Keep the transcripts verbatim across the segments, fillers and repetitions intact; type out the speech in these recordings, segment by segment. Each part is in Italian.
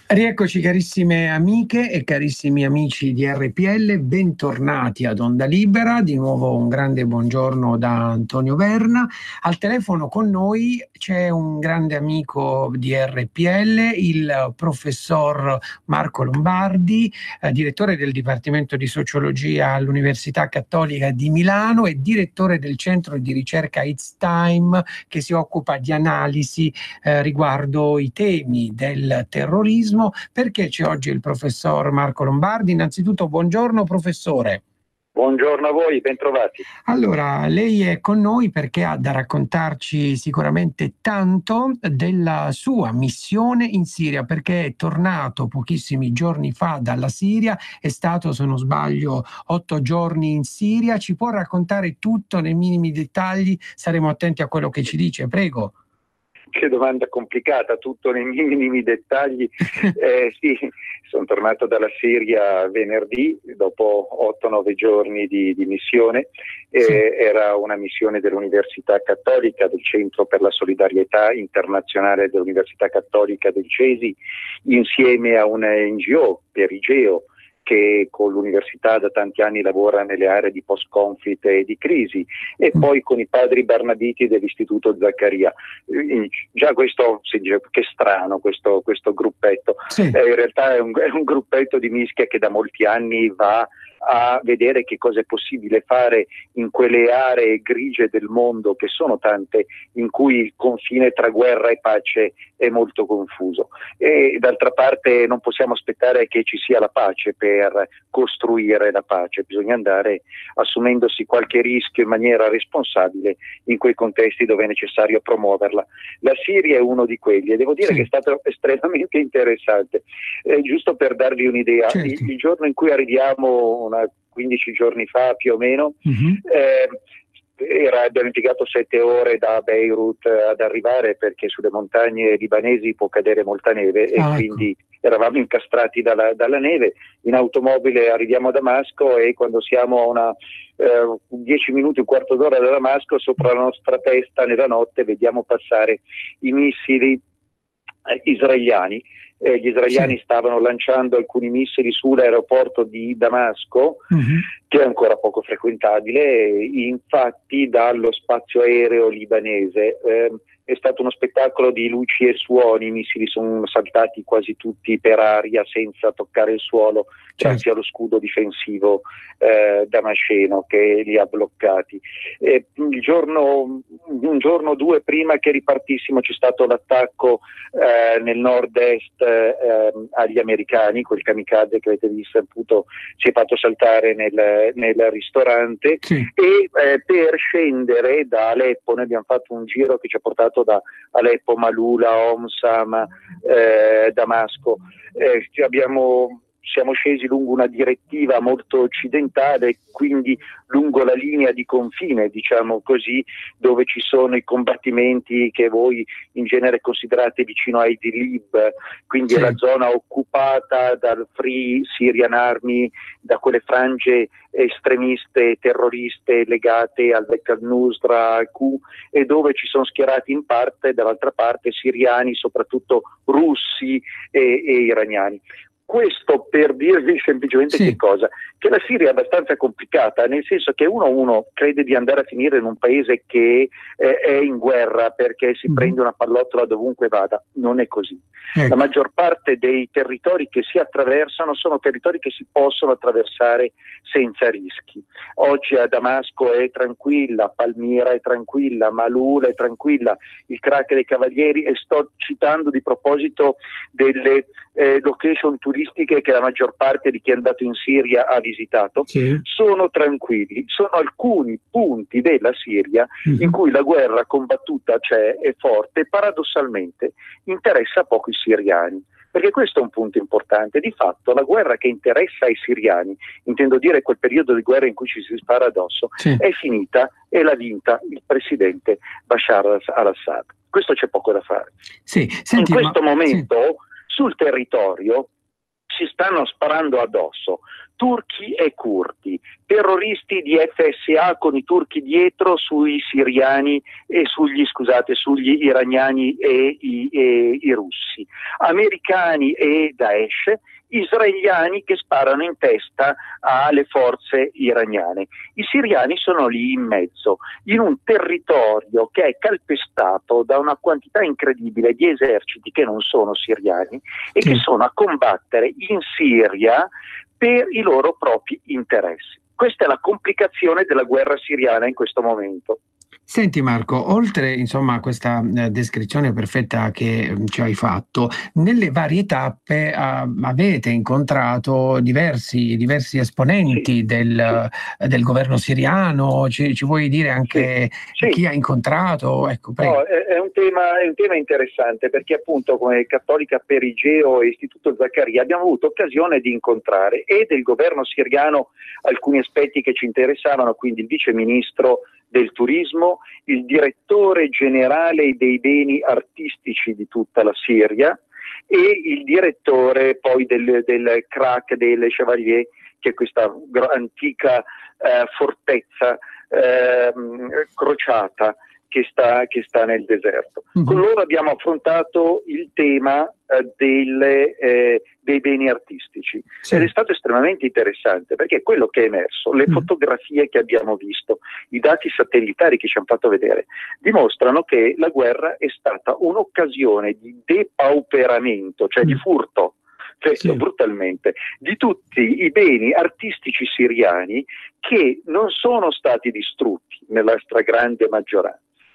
Rieccoci carissime amiche e carissimi amici di R P L, bentornati ad Onda Libera, di nuovo un grande buongiorno da Antonio Verna. Al telefono con noi c'è un grande amico di R P L, il professor Marco Lombardi, eh, direttore del Dipartimento di Sociologia all'Università Cattolica di Milano e direttore del centro di ricerca It's Time, che si occupa di analisi eh, riguardo i temi del terrorismo. Perché c'è oggi il professor Marco Lombardi? Innanzitutto buongiorno professore. Buongiorno a voi, bentrovati. Allora, lei è con noi perché ha da raccontarci sicuramente tanto della sua missione in Siria, perché è tornato pochissimi giorni fa dalla Siria, è stato, se non sbaglio, otto giorni in Siria. Ci può raccontare tutto nei minimi dettagli? Saremo attenti a quello che ci dice, prego. Che domanda complicata, tutto nei minimi dettagli. Eh, sì, sono tornato dalla Siria venerdì, dopo otto nove giorni di, di missione. Eh, sì. Era una missione dell'Università Cattolica, del Centro per la Solidarietà Internazionale dell'Università Cattolica del Cesi, insieme a una N G O, Perigeo, che con l'università da tanti anni lavora nelle aree di post-conflict e di crisi, e poi con i padri Barnabiti dell'Istituto Zaccaria. Già questo, che strano questo, questo gruppetto, sì. eh, in realtà è un, è un gruppetto di mischia che da molti anni va a vedere che cosa è possibile fare in quelle aree grigie del mondo, che sono tante, in cui il confine tra guerra e pace è molto confuso. E d'altra parte non possiamo aspettare che ci sia la pace per costruire la pace, bisogna andare assumendosi qualche rischio in maniera responsabile in quei contesti dove è necessario promuoverla. La Siria è uno di quelli e devo dire sì. che è stato estremamente interessante. Eh, giusto per darvi un'idea, certo. il, il giorno in cui arriviamo, una quindici giorni fa più o meno, uh-huh. eh, era, abbiamo impiegato sette ore da Beirut ad arrivare, perché sulle montagne libanesi può cadere molta neve e ah, quindi ecco. eravamo incastrati dalla, dalla neve. In automobile arriviamo a Damasco e quando siamo a una eh, dieci minuti, un quarto d'ora da Damasco, sopra la nostra testa nella notte vediamo passare i missili eh, israeliani. Eh, gli israeliani sì. stavano lanciando alcuni missili sull'aeroporto di Damasco, uh-huh. che è ancora poco frequentabile, e infatti dallo spazio aereo libanese eh, è stato uno spettacolo di luci e suoni. I missili sono saltati quasi tutti per aria senza toccare il suolo, certo. grazie allo scudo difensivo eh, damasceno che li ha bloccati. E il giorno, un giorno o due prima che ripartissimo c'è stato l'attacco eh, nel nord-est eh, agli americani, quel kamikaze che avete visto, appunto, si è fatto saltare nel, nel ristorante, sì. e eh, per scendere da Aleppo, noi abbiamo fatto un giro che ci ha portato da Aleppo, Malula, Homs, Hama, eh, Damasco. Eh, abbiamo, siamo scesi lungo una direttiva molto occidentale, quindi lungo la linea di confine, diciamo così, dove ci sono i combattimenti che voi in genere considerate vicino a Idlib, quindi sì. è la zona occupata dal Free Syrian Army, da quelle frange estremiste terroriste legate al Beit al-Nusra, al Q, e dove ci sono schierati in parte, dall'altra parte, siriani, soprattutto russi e, e iraniani. Questo per dirvi semplicemente sì. che cosa? Che la Siria è abbastanza complicata, nel senso che uno uno crede di andare a finire in un paese che eh, è in guerra perché si mm-hmm. prende una pallottola dovunque vada. Non è così. Ecco. La maggior parte dei territori che si attraversano sono territori che si possono attraversare senza rischi. Oggi a Damasco è tranquilla, Palmira è tranquilla, Malula è tranquilla, il crack dei Cavalieri, e sto citando di proposito delle eh, location turistiche che la maggior parte di chi è andato in Siria ha visitato, sì. sono tranquilli. Sono alcuni punti della Siria mm-hmm. in cui la guerra combattuta c'è, è forte, e paradossalmente interessa poco i siriani. Perché questo è un punto importante. Di fatto la guerra che interessa ai siriani, intendo dire quel periodo di guerra in cui ci si spara addosso, sì. è finita e l'ha vinta il presidente Bashar al-Assad. Questo c'è poco da fare. Sì. Senti, in questo ma... momento sì. sul territorio si stanno sparando addosso, turchi e curdi, terroristi di F S A con i turchi dietro sui siriani e sugli, scusate, sugli iraniani e i, e i russi, americani e Daesh, israeliani che sparano in testa alle forze iraniane. I siriani sono lì in mezzo, in un territorio che è calpestato da una quantità incredibile di eserciti che non sono siriani e che sono a combattere in Siria per i loro propri interessi. Questa è la complicazione della guerra siriana in questo momento. Senti Marco, oltre insomma a questa eh, descrizione perfetta che eh, ci hai fatto, nelle varie tappe eh, avete incontrato diversi, diversi esponenti sì, del, sì. del governo siriano, ci, ci vuoi dire anche sì, chi sì. ha incontrato? Ecco, prego. No, è, è, un tema, è un tema interessante perché appunto come Cattolica Perigeo e Istituto Zaccaria abbiamo avuto occasione di incontrare e del governo siriano alcuni aspetti che ci interessavano, quindi il vice ministro del turismo, il direttore generale dei beni artistici di tutta la Siria e il direttore poi del, del Crac delle Chevalier, che è questa antica eh, fortezza eh, crociata che sta, che sta nel deserto. Mm-hmm. Con loro abbiamo affrontato il tema eh, delle, eh, dei beni artistici, sì. Ed è stato estremamente interessante perché quello che è emerso, le mm-hmm. fotografie che abbiamo visto, i dati satellitari che ci hanno fatto vedere, dimostrano che la guerra è stata un'occasione di depauperamento, cioè mm-hmm. di furto, sì. brutalmente, di tutti i beni artistici siriani che non sono stati distrutti nella stragrande maggioranza,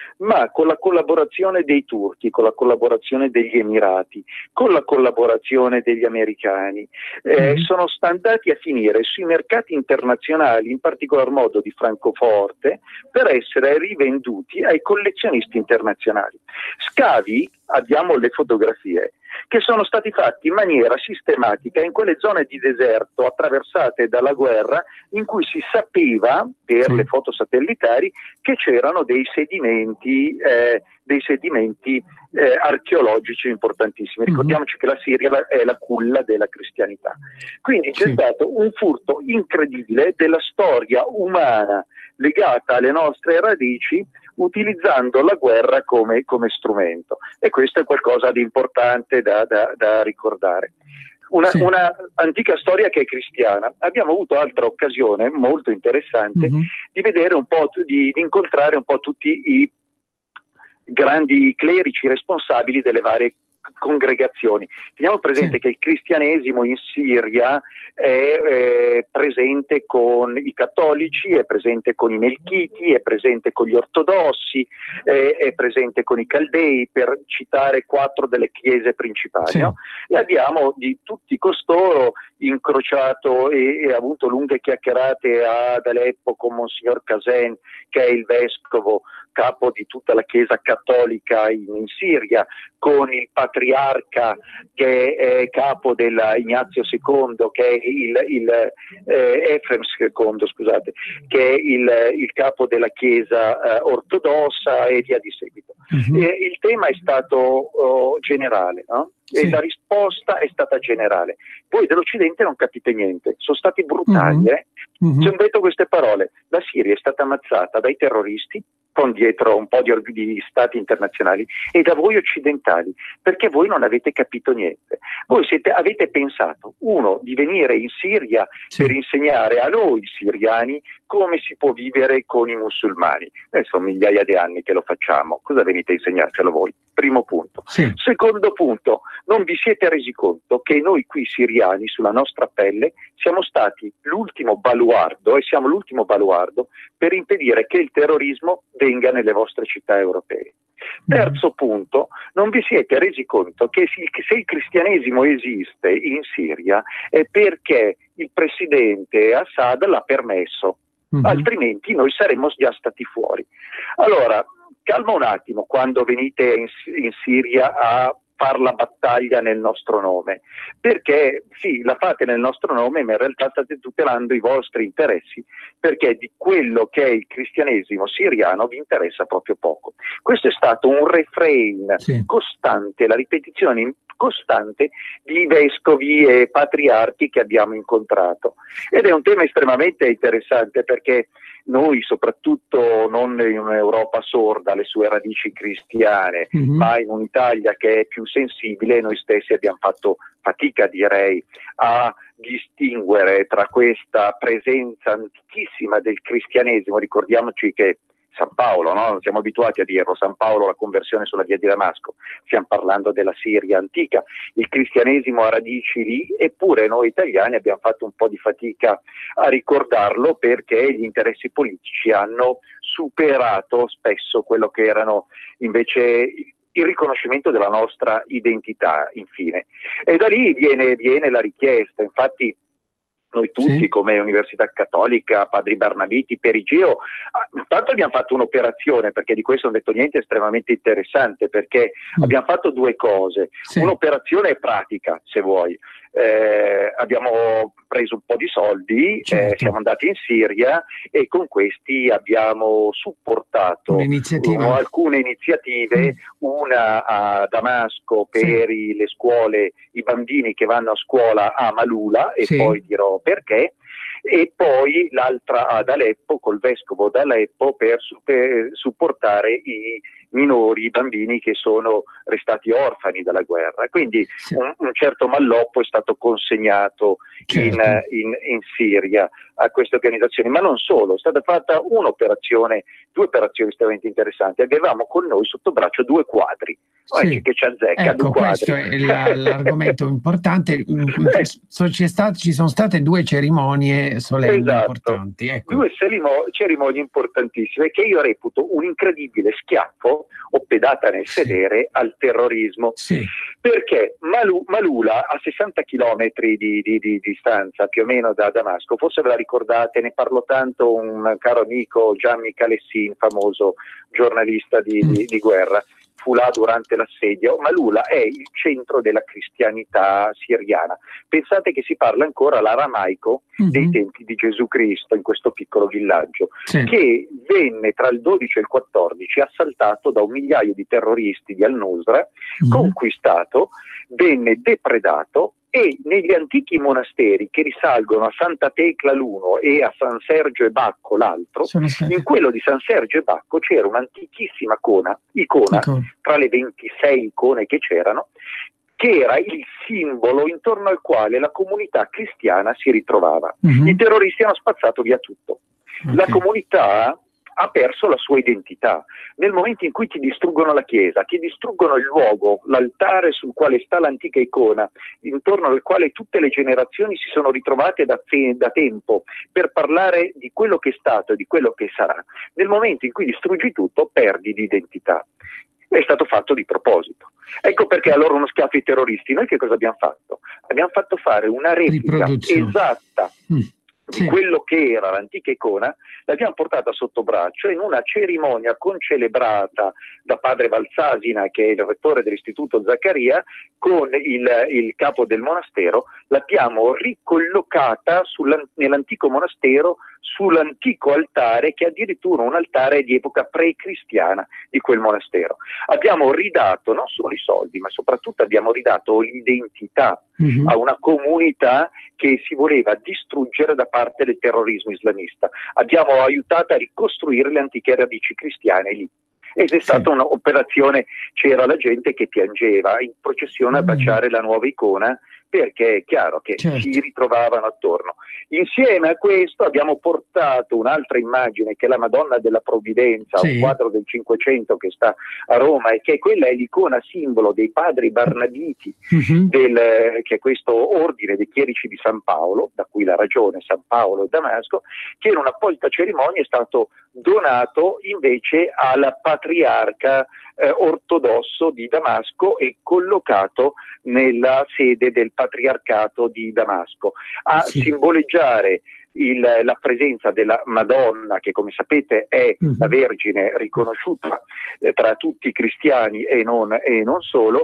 ma con la collaborazione dei turchi, con la collaborazione degli Emirati, con la collaborazione degli americani, eh, mm-hmm. sono andati a finire sui mercati internazionali, in particolar modo di Francoforte, per essere rivenduti ai collezionisti internazionali. Scavi, abbiamo le fotografie, che sono stati fatti in maniera sistematica in quelle zone di deserto attraversate dalla guerra in cui si sapeva, per sì. le foto satellitari, che c'erano dei sedimenti, eh, dei sedimenti eh, archeologici importantissimi. Mm-hmm. Ricordiamoci che la Siria è la culla della cristianità. Quindi c'è sì. stato un furto incredibile della storia umana legata alle nostre radici, utilizzando la guerra come, come strumento, e questo è qualcosa di importante da, da, da ricordare. Una, sì. una antica storia che è cristiana. Abbiamo avuto altra occasione molto interessante mm-hmm. di vedere un po', di, di incontrare un po' tutti i grandi clerici responsabili delle varie congregazioni. Teniamo presente sì. che il cristianesimo in Siria è eh, presente con i cattolici, è presente con i melchiti, è presente con gli ortodossi, eh, è presente con i caldei, per citare quattro delle chiese principali. Sì. No? E abbiamo di tutti costoro incrociato e, e avuto lunghe chiacchierate ad Aleppo con Monsignor Kazen, che è il vescovo capo di tutta la Chiesa cattolica in, in Siria, con il patriarca che è capo della Ignazio secondo, che è il, il eh, Efrem secondo, scusate, che è il, il capo della Chiesa eh, ortodossa e via di seguito. Uh-huh. E il tema è stato oh, generale, no? Sì. E la risposta è stata generale. Voi dell'Occidente non capite niente, sono stati brutali. Uh-huh. Eh? Uh-huh. Ci hanno detto queste parole: la Siria è stata ammazzata dai terroristi, con dietro un po' di, di stati internazionali, e da voi occidentali, perché voi non avete capito niente. Voi siete, avete pensato, uno, di venire in Siria sì. per insegnare a noi siriani come si può vivere con i musulmani. Noi sono migliaia di anni che lo facciamo, cosa venite a insegnarcelo voi? Primo punto. Sì. Secondo punto, non vi siete resi conto che noi qui siriani, sulla nostra pelle, siamo stati l'ultimo baluardo, e siamo l'ultimo baluardo per impedire che il terrorismo venga nelle vostre città europee. Terzo punto, non vi siete resi conto che se il cristianesimo esiste in Siria è perché il presidente Assad l'ha permesso, mm-hmm. altrimenti noi saremmo già stati fuori. Allora, calma un attimo quando venite in, in Siria a far la battaglia nel nostro nome, perché sì, la fate nel nostro nome, ma in realtà state tutelando i vostri interessi, perché di quello che è il cristianesimo siriano vi interessa proprio poco. Questo è stato un refrain Sì. costante, la ripetizione costante di vescovi e patriarchi che abbiamo incontrato, ed è un tema estremamente interessante, perché noi, soprattutto non in un'Europa sorda alle sue radici cristiane, Mm-hmm. ma in un'Italia che è più sensibile, noi stessi abbiamo fatto fatica, direi, a distinguere tra questa presenza antichissima del cristianesimo. Ricordiamoci che San Paolo, no? Siamo abituati a dirlo, San Paolo, la conversione sulla via di Damasco, stiamo parlando della Siria antica, il cristianesimo ha radici lì, eppure noi italiani abbiamo fatto un po' di fatica a ricordarlo, perché gli interessi politici hanno superato spesso quello che erano invece il riconoscimento della nostra identità, infine. E da lì viene, viene la richiesta, infatti noi tutti, sì, come Università Cattolica, Padri Barnabiti, Perigeo, intanto abbiamo fatto un'operazione, perché di questo non ho detto niente, estremamente interessante, perché mm. abbiamo fatto due cose, sì. Un'operazione pratica, se vuoi, eh, abbiamo preso un po' di soldi, certo. eh, siamo andati in Siria e con questi abbiamo supportato uh, alcune iniziative, mm. una a Damasco per sì. i, le scuole, i bambini che vanno a scuola a Malula, e sì. poi dirò perché, e poi l'altra ad Aleppo col vescovo d'Aleppo per, per supportare i minori, i bambini che sono restati orfani dalla guerra. Quindi sì. un, un certo malloppo è stato consegnato certo. in, in, in Siria a queste organizzazioni, ma non solo, è stata fatta un'operazione, due operazioni estremamente interessanti. Avevamo con noi sotto braccio due quadri, sì. che ci azzecca, ecco, due quadri. Questo è la, l'argomento importante. So, ci, stato, ci sono state due cerimonie solenni esatto. importanti. Ecco. Due cerimonie importantissime che io reputo un incredibile schiaffo o pedata nel sì. sedere al terrorismo, sì. perché Malu, Malula, a sessanta chilometri di, di, di distanza più o meno da Damasco, forse ve la ricordate, ne parlò tanto un caro amico, Gianni Calessin, famoso giornalista di, mm. di, di guerra, fu là durante l'assedio. Malula è il centro della cristianità siriana. Pensate che si parla ancora l'aramaico mm-hmm. dei tempi di Gesù Cristo in questo piccolo villaggio, sì. che venne tra il dodici e il quattordici assaltato da un migliaio di terroristi di Al-Nusra, mm-hmm. conquistato, venne depredato, e negli antichi monasteri che risalgono a Santa Tecla l'uno e a San Sergio e Bacco l'altro, in quello di San Sergio e Bacco c'era un'antichissima icona, icona ecco. tra le ventisei icone che c'erano, che era il simbolo intorno al quale la comunità cristiana si ritrovava. Mm-hmm. I terroristi hanno spazzato via tutto. Okay. La comunità ha perso la sua identità. Nel momento in cui ti distruggono la chiesa, ti distruggono il luogo, l'altare sul quale sta l'antica icona, intorno al quale tutte le generazioni si sono ritrovate da, da tempo per parlare di quello che è stato e di quello che sarà, nel momento in cui distruggi tutto, perdi di identità. È stato fatto di proposito. Ecco perché allora uno schiaffo ai terroristi. Noi che cosa abbiamo fatto? Abbiamo fatto fare una replica esatta mm. di sì. quello che era l'antica icona, l'abbiamo portata sotto braccio in una cerimonia concelebrata da padre Valsasina, che è il rettore dell'istituto Zaccaria, con il, il capo del monastero, l'abbiamo ricollocata nell'antico monastero sull'antico altare, che è addirittura un altare di epoca pre-cristiana di quel monastero. Abbiamo ridato non solo i soldi, ma soprattutto abbiamo ridato l'identità mm-hmm. a una comunità che si voleva distruggere da parte del terrorismo islamista. Abbiamo aiutato a ricostruire le antiche radici cristiane lì. Ed è stata sì. un'operazione, c'era la gente che piangeva in processione a baciare mm. la nuova icona, perché è chiaro che certo. si ritrovavano attorno. Insieme a questo abbiamo portato un'altra immagine, che è la Madonna della Provvidenza, sì. un quadro del Cinquecento che sta a Roma, e che quella è l'icona simbolo dei padri Barnabiti, mm-hmm. del, che è questo ordine dei chierici di San Paolo, da cui la ragione San Paolo e Damasco, che in un'apposita cerimonia è stato donato invece alla patriarca eh, ortodosso di Damasco e collocato nella sede del patriarcato di Damasco, a sì. simboleggiare il, la presenza della Madonna, che come sapete è mm-hmm. la Vergine riconosciuta eh, tra tutti i cristiani e non, e non solo,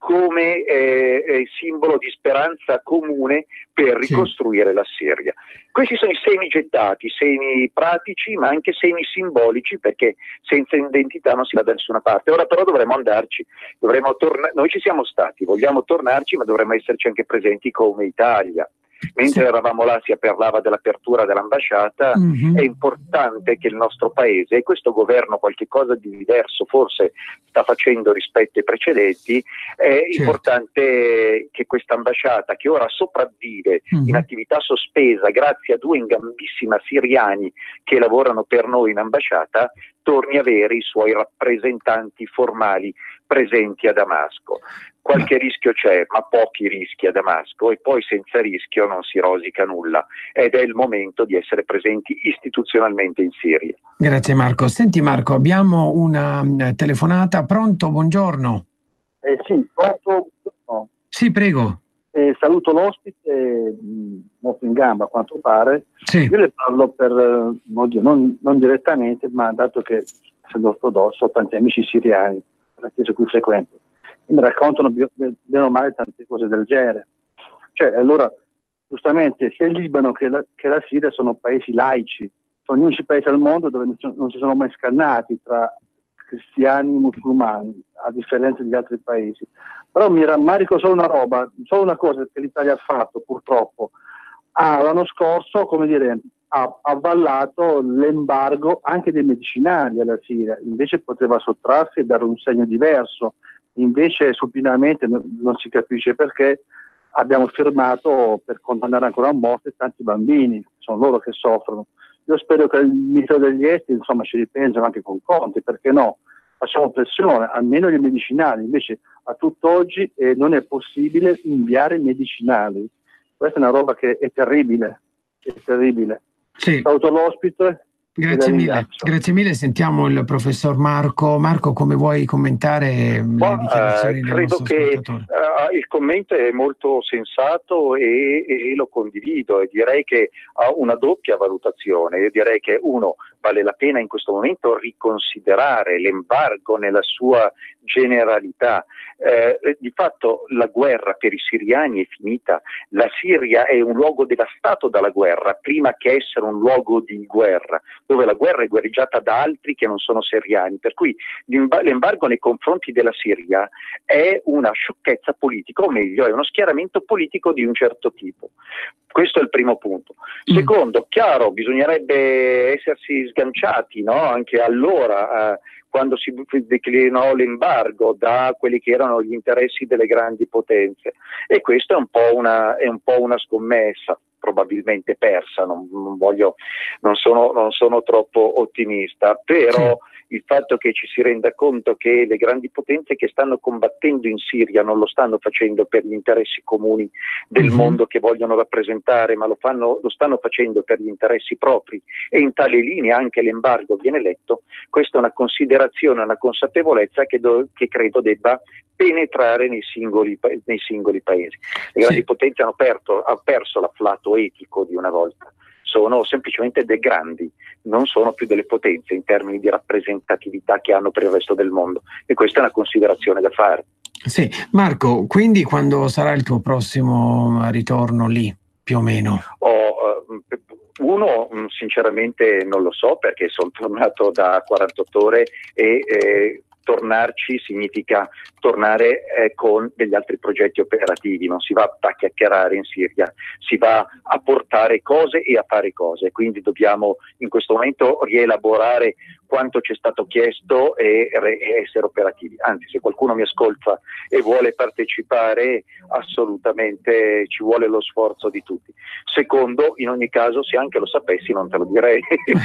come eh, eh, simbolo di speranza comune per ricostruire sì. la Siria. Questi sono i semi gettati, semi pratici ma anche semi simbolici, perché senza identità non si va da nessuna parte. Ora però dovremo andarci, dovremo tornare, noi ci siamo stati, vogliamo tornarci, ma dovremmo esserci anche presenti come Italia. Mentre sì. eravamo là si parlava dell'apertura dell'ambasciata, mm-hmm. è importante che il nostro paese, e questo governo qualche cosa di diverso forse sta facendo rispetto ai precedenti, è certo. importante che questa ambasciata, che ora sopravvive mm-hmm. in attività sospesa grazie a due ingambissimi siriani che lavorano per noi in ambasciata, torni a avere i suoi rappresentanti formali presenti a Damasco. Qualche rischio c'è, ma pochi rischi a Damasco, e poi senza rischio non si rosica nulla, ed è il momento di essere presenti istituzionalmente in Siria. Grazie Marco. Senti Marco, abbiamo una telefonata. Pronto? Buongiorno. Eh sì, pronto? No. Sì, prego. Eh, saluto l'ospite, molto in gamba a quanto pare. Sì. Io le parlo per, oddio, non, non direttamente, ma dato che essendo ortodosso ho tanti amici siriani, la chiesa cui frequento, e mi raccontano bene o male tante cose del genere. Cioè, allora, giustamente, sia il Libano che la, che la Siria sono paesi laici, sono gli unici paesi al mondo dove non si sono mai scannati tra cristiani e musulmani, a differenza di altri paesi. Però mi rammarico solo una roba, solo una cosa che l'Italia ha fatto, purtroppo. Ah, l'anno scorso, come dire, ha avvallato l'embargo anche dei medicinali alla Siria, invece poteva sottrarsi e dare un segno diverso. Invece supinamente non si capisce perché abbiamo firmato per condannare ancora a morte tanti bambini, sono loro che soffrono. Io spero che il ministro degli esteri insomma ci ripensino anche con Conte, perché no? Facciamo pressione, almeno gli medicinali, invece a tutt'oggi eh, non è possibile inviare medicinali. Questa è una roba che è terribile, è terribile. Sì. Saluto l'ospite. Grazie mille, grazie mille. Sentiamo il professor Marco. Marco, come vuoi commentare Ma, le dichiarazioni eh, del credo che uh, il commento è molto sensato e, e lo condivido, e direi che ha una doppia valutazione. Io direi che uno, vale la pena in questo momento riconsiderare l'embargo nella sua generalità. Eh, di fatto la guerra per i siriani è finita, la Siria è un luogo devastato dalla guerra prima che essere un luogo di guerra, dove la guerra è guerreggiata da altri che non sono siriani, per cui l'embargo nei confronti della Siria è una sciocchezza politica, o meglio è uno schieramento politico di un certo tipo. Questo è il primo punto. Secondo, chiaro, bisognerebbe essersi sganciati, no? Anche allora eh, quando si declinò l'embargo da quelli che erano gli interessi delle grandi potenze, e questo è un po' una, è un po' una scommessa probabilmente persa, non, non voglio, non sono, non sono troppo ottimista, però il fatto che ci si renda conto che le grandi potenze che stanno combattendo in Siria non lo stanno facendo per gli interessi comuni del mm-hmm. mondo che vogliono rappresentare, ma lo, fanno, lo stanno facendo per gli interessi propri, e in tale linea anche l'embargo viene letto, questa è una considerazione, una consapevolezza che, do, che credo debba penetrare nei singoli, nei singoli paesi. Le grandi sì. potenze hanno, perto, hanno perso l'afflato etico di una volta, sono semplicemente dei grandi, non sono più delle potenze in termini di rappresentatività che hanno per il resto del mondo, e questa è una considerazione da fare. Sì, Marco, quindi quando sarà il tuo prossimo ritorno lì, più o meno? Oh, uh, uno, sinceramente non lo so, perché sono tornato da quarantotto ore e eh, tornarci significa tornare eh, con degli altri progetti operativi, non si va a chiacchierare in Siria, si va a portare cose e a fare cose, quindi dobbiamo in questo momento rielaborare quanto ci è stato chiesto e, e essere operativi. Anzi, se qualcuno mi ascolta e vuole partecipare, assolutamente ci vuole lo sforzo di tutti. Secondo, in ogni caso, se anche lo sapessi non te lo direi,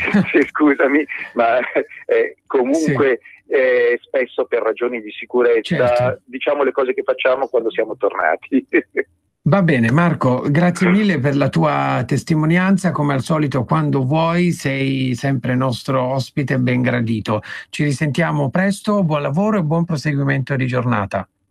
scusami, ma eh, comunque sì. Eh, spesso per ragioni di sicurezza certo. diciamo le cose che facciamo quando siamo tornati. Va bene Marco, grazie mille per la tua testimonianza, come al solito quando vuoi sei sempre nostro ospite ben gradito. Ci risentiamo presto, buon lavoro e buon proseguimento di giornata.